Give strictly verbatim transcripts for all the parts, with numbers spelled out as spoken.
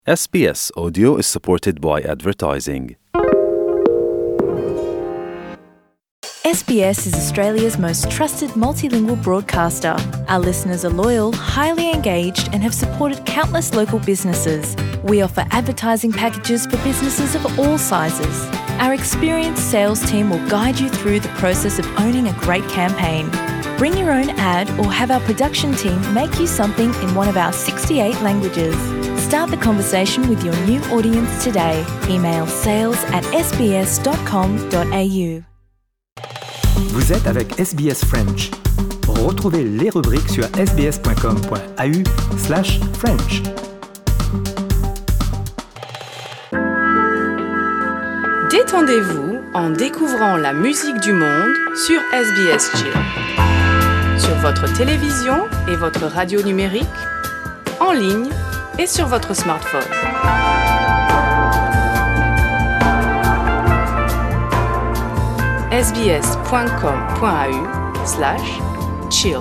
S B S Audio is supported by advertising. S B S is Australia's most trusted multilingual broadcaster. Our listeners are loyal, highly engaged, and have supported countless local businesses. We offer advertising packages for businesses of all sizes. Our experienced sales team will guide you through the process of owning a great campaign. Bring your own ad or have our production team make you something in one of our sixty-eight languages. Start the conversation with your new audience today. Email sales at s b s dot com dot a u. Vous êtes avec S B S French. Retrouvez les rubriques sur s b s dot com dot a u slash French. Détendez-vous en découvrant la musique du monde sur S B S Chill. Sur votre télévision et votre radio numérique, en ligne et sur votre smartphone. s b s dot com dot a u slash chill.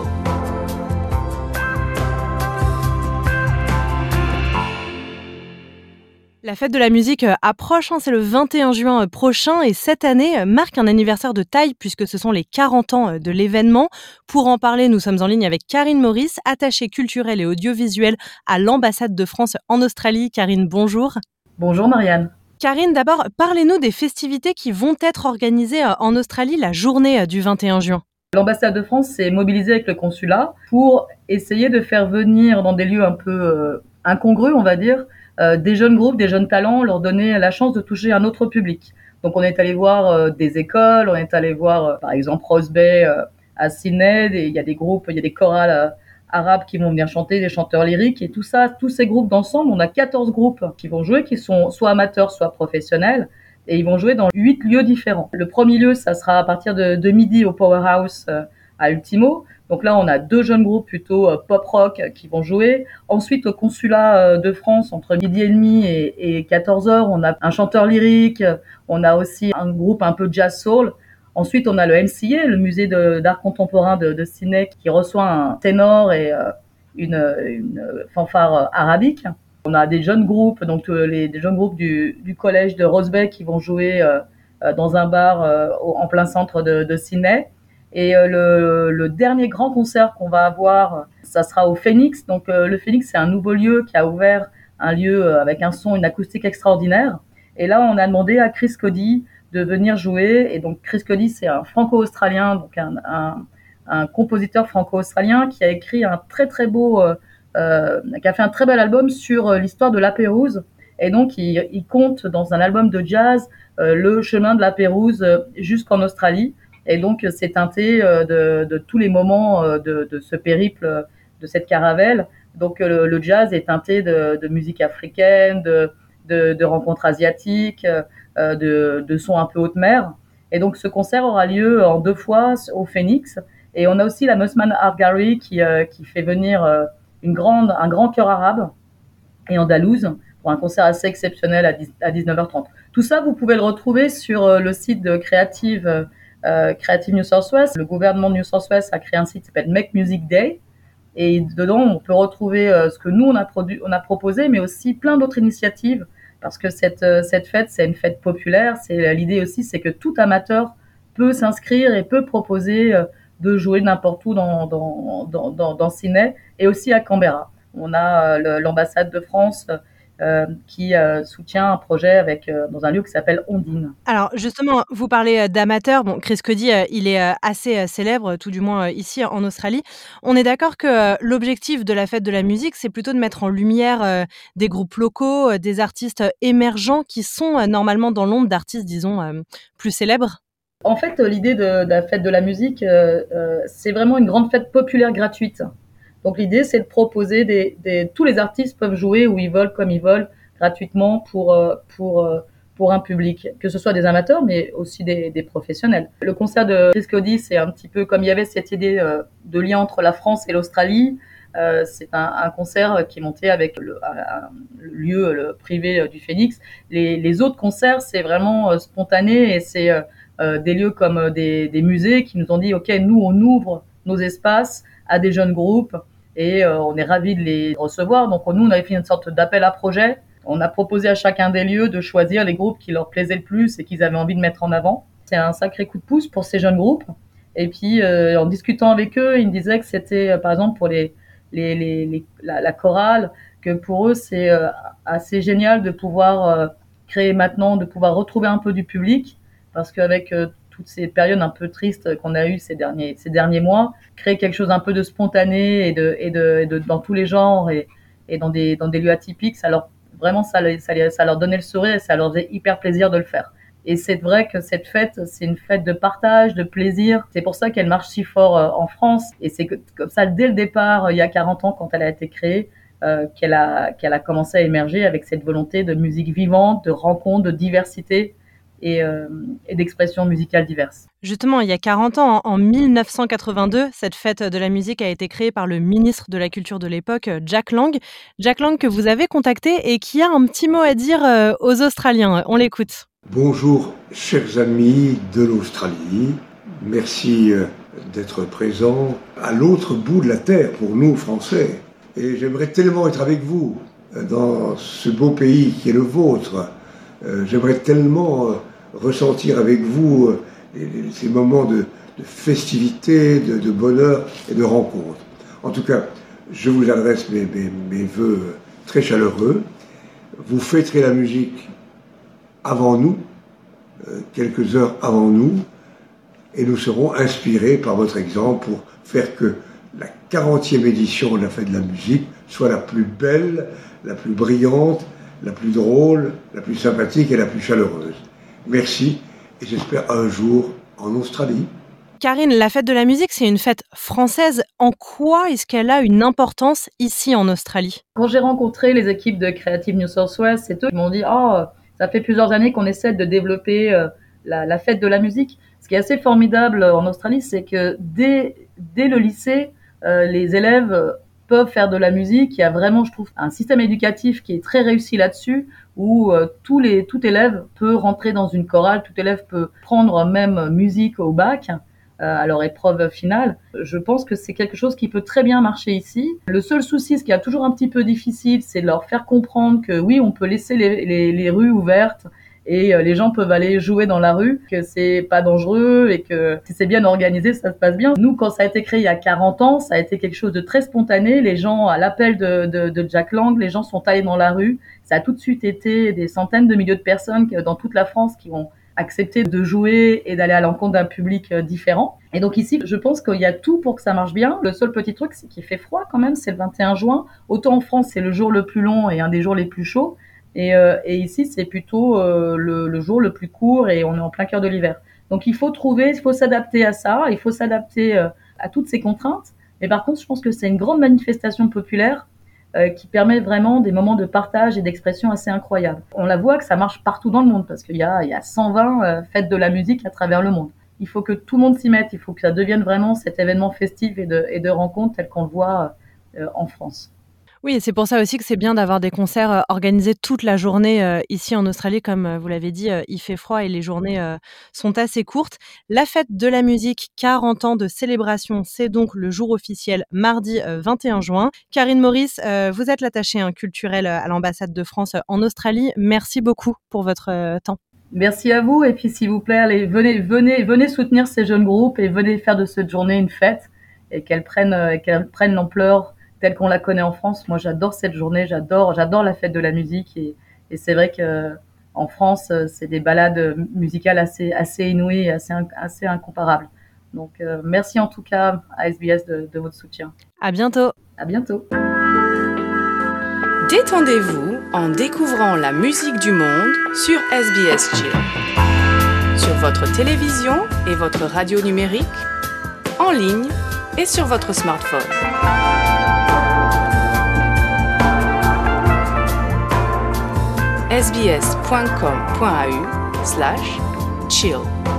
La fête de la musique approche, hein, c'est le vingt et un juin prochain et cette année marque un anniversaire de taille puisque ce sont les quarante ans de l'événement. Pour en parler, nous sommes en ligne avec Karine Maurice, attachée culturelle et audiovisuelle à l'ambassade de France en Australie. Karine, bonjour. Bonjour Marianne. Karine, d'abord, parlez-nous des festivités qui vont être organisées en Australie la journée du vingt et un juin. L'ambassade de France s'est mobilisée avec le consulat pour essayer de faire venir dans des lieux un peu euh, incongrus, on va dire, euh, des jeunes groupes, des jeunes talents, leur donner la chance de toucher un autre public. Donc on est allé voir euh, des écoles, on est allé voir euh, par exemple Rose Bay euh, à Sydney, et il y a des groupes, il y a des chorales euh, arabes qui vont venir chanter, des chanteurs lyriques et tout ça, tous ces groupes d'ensemble, on a quatorze groupes qui vont jouer, qui sont soit amateurs, soit professionnels, et ils vont jouer dans huit lieux différents. Le premier lieu, ça sera à partir de, de midi au Powerhouse euh, à Ultimo. Donc là, on a deux jeunes groupes plutôt euh, pop-rock euh, qui vont jouer. Ensuite, au consulat euh, de France, entre midi et demi et, et quatorze heures, on a un chanteur lyrique, on a aussi un groupe un peu jazz-soul. Ensuite, on a le M C A, le musée de, d'art contemporain de, de Sydney, qui reçoit un ténor et euh, une, une fanfare arabique. On a des jeunes groupes, donc euh, les des jeunes groupes du, du collège de Rose Bay qui vont jouer euh, euh, dans un bar euh, au, en plein centre de, de Sydney. Et euh, le, le dernier grand concert qu'on va avoir, ça sera au Phoenix. Donc euh, le Phoenix, c'est un nouveau lieu qui a ouvert, un lieu euh, avec un son, une acoustique extraordinaire. Et là, on a demandé à Chris Cody de venir jouer. Et donc Chris Cody, c'est un franco-australien, donc un, un, un compositeur franco-australien qui a écrit un très très beau, euh, euh, qui a fait un très bel album sur l'histoire de la Pérouse. Et donc il, il compte dans un album de jazz euh, le chemin de la Pérouse euh, jusqu'en Australie. Et donc c'est teinté euh, de, de tous les moments euh, de, de ce périple, euh, de cette caravelle. Donc le, le jazz est teinté de, de musique africaine, de, de, de rencontres asiatiques, euh, de, de sons un peu haute mer. Et donc ce concert aura lieu en deux fois au Phoenix. Et on a aussi la Musman Art Gallery qui, euh, qui fait venir euh, une grande, un grand chœur arabe et andalouse pour un concert assez exceptionnel à, dix, à dix-neuf heures trente. Tout ça, vous pouvez le retrouver sur euh, le site de Creative, euh, Creative New South Wales. Le gouvernement de New South Wales a créé un site qui s'appelle Make Music Day. Et dedans, on peut retrouver euh, ce que nous, on a, produit, on a proposé, mais aussi plein d'autres initiatives. Parce que cette, euh, cette fête, c'est une fête populaire. C'est, l'idée aussi, c'est que tout amateur peut s'inscrire et peut proposer euh, de jouer n'importe où dans, dans, dans, dans, dans Sydney et aussi à Canberra. On a euh, le, l'ambassade de France euh, qui euh, soutient un projet avec, euh, dans un lieu qui s'appelle Ondine. Alors justement, vous parlez d'amateurs. Bon, Chris Cody, euh, il est euh, assez euh, célèbre, tout du moins euh, ici en Australie. On est d'accord que euh, l'objectif de la fête de la musique, c'est plutôt de mettre en lumière euh, des groupes locaux, euh, des artistes émergents qui sont euh, normalement dans l'ombre d'artistes, disons, euh, plus célèbres. En fait, l'idée de, de la fête de la musique, euh, euh, c'est vraiment une grande fête populaire gratuite. Donc l'idée, c'est de proposer des, des, tous les artistes peuvent jouer où ils veulent, comme ils veulent, gratuitement pour pour pour un public, que ce soit des amateurs, mais aussi des, des professionnels. Le concert de Chris Cody, c'est un petit peu comme il y avait cette idée euh, de lien entre la France et l'Australie. Euh, c'est un, un concert qui est monté avec le, un, un lieu le privé du Phoenix. Les, les autres concerts, c'est vraiment euh, spontané et c'est euh, euh, des lieux comme des, des musées qui nous ont dit, ok, nous on ouvre nos espaces à des jeunes groupes. Et euh, on est ravis de les recevoir. Donc nous, on avait fait une sorte d'appel à projet On a proposé à chacun des lieux de choisir les groupes qui leur plaisaient le plus et qu'ils avaient envie de mettre en avant. C'est un sacré coup de pouce pour ces jeunes groupes. Et puis, euh, en discutant avec eux, ils me disaient que c'était, euh, par exemple, pour les, les, les, les la, la chorale, que pour eux, c'est euh, assez génial de pouvoir euh, créer maintenant, de pouvoir retrouver un peu du public, parce qu'avec euh, toutes ces périodes un peu tristes qu'on a eues ces derniers, ces derniers mois, créer quelque chose un peu de spontané et de, et de, et de dans tous les genres et, et dans des, dans des lieux atypiques, ça leur, vraiment, ça, ça, ça leur donnait le sourire et ça leur faisait hyper plaisir de le faire. Et c'est vrai que cette fête, c'est une fête de partage, de plaisir. C'est pour ça qu'elle marche si fort euh, en France. Et c'est que, comme ça, dès le départ, euh, il y a quarante ans, quand elle a été créée, euh, qu'elle a, qu'elle a commencé à émerger avec cette volonté de musique vivante, de rencontre, de diversité et, euh, et d'expressions musicales diverses. Justement, il y a quarante ans, en mille neuf cent quatre-vingt-deux, cette fête de la musique a été créée par le ministre de la Culture de l'époque, Jack Lang. Jack Lang que vous avez contacté et qui a un petit mot à dire euh, aux Australiens. On l'écoute. Bonjour, chers amis de l'Australie. Merci d'être présents à l'autre bout de la terre pour nous, Français. Et j'aimerais tellement être avec vous dans ce beau pays qui est le vôtre. J'aimerais tellement ressentir avec vous ces moments de, de festivité, de, de bonheur et de rencontre. En tout cas, je vous adresse mes, mes, mes vœux très chaleureux. Vous fêterez la musique avant nous, euh, quelques heures avant nous, et nous serons inspirés par votre exemple pour faire que la quarantième édition de la Fête de la musique soit la plus belle, la plus brillante, la plus drôle, la plus sympathique et la plus chaleureuse. Merci, et j'espère un jour en Australie. Karine, la Fête de la musique, c'est une fête française. En quoi est-ce qu'elle a une importance ici en Australie ? Quand j'ai rencontré les équipes de Creative New South Wales, c'est eux qui m'ont dit « Oh, ça fait plusieurs années qu'on essaie de développer euh, la, la fête de la musique. » Ce qui est assez formidable en Australie, c'est que dès, dès le lycée, euh, les élèves peuvent faire de la musique. Il y a vraiment, je trouve, un système éducatif qui est très réussi là-dessus, où euh, tous les, tout élève peut rentrer dans une chorale, tout élève peut prendre même musique au bac, euh, à leur épreuve finale. Je pense que c'est quelque chose qui peut très bien marcher ici. Le seul souci, ce qui est toujours un petit peu difficile, c'est de leur faire comprendre que oui, on peut laisser les, les, les rues ouvertes et les gens peuvent aller jouer dans la rue, que c'est pas dangereux et que si c'est bien organisé, ça se passe bien. Nous, quand ça a été créé il y a quarante ans, ça a été quelque chose de très spontané. Les gens, à l'appel de, de, de Jack Lang, les gens sont allés dans la rue. Ça a tout de suite été des centaines de milliers de personnes dans toute la France qui ont accepté de jouer et d'aller à l'encontre d'un public différent. Et donc ici, je pense qu'il y a tout pour que ça marche bien. Le seul petit truc, c'est qu'il fait froid quand même, c'est le vingt et un juin. Autant en France, c'est le jour le plus long et un des jours les plus chauds. Et, euh, et ici, c'est plutôt euh, le, le jour le plus court et on est en plein cœur de l'hiver. Donc il faut trouver, il faut s'adapter à ça, il faut s'adapter euh, à toutes ces contraintes. Mais par contre, je pense que c'est une grande manifestation populaire euh, qui permet vraiment des moments de partage et d'expression assez incroyables. On la voit que ça marche partout dans le monde parce qu'il y a, il y a cent vingt euh, fêtes de la musique à travers le monde. Il faut que tout le monde s'y mette, il faut que ça devienne vraiment cet événement festif et de, et de rencontre tel qu'on le voit euh, en France. Oui, et c'est pour ça aussi que c'est bien d'avoir des concerts euh, organisés toute la journée euh, ici en Australie. Comme euh, vous l'avez dit, euh, il fait froid et les journées euh, sont assez courtes. La Fête de la musique, quarante ans de célébration, c'est donc le jour officiel, mardi euh, vingt et un juin. Karine Maurice, euh, vous êtes l'attachée hein, culturelle à l'ambassade de France euh, en Australie. Merci beaucoup pour votre euh, temps. Merci à vous et puis s'il vous plaît, allez, venez, venez, venez soutenir ces jeunes groupes et venez faire de cette journée une fête et qu'elle prenne, euh, qu'elle prenne l'ampleur telle qu'on la connaît en France. Moi, j'adore cette journée, j'adore, j'adore la fête de la musique et, et c'est vrai que en France, c'est des balades musicales assez, assez inouïes, et assez, assez incomparables. Donc, euh, merci en tout cas à S B S de, de votre soutien. À bientôt. À bientôt. Détendez-vous en découvrant la musique du monde sur S B S Chill. Sur votre télévision et votre radio numérique, en ligne et sur votre smartphone. sbs.com.au slash chill.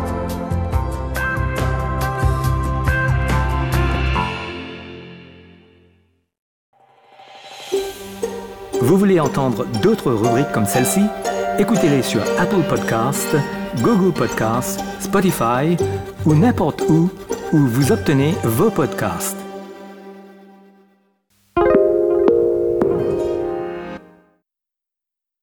Vous voulez entendre d'autres rubriques comme celle-ci? Écoutez-les sur Apple Podcasts, Google Podcasts, Spotify ou n'importe où où vous obtenez vos podcasts.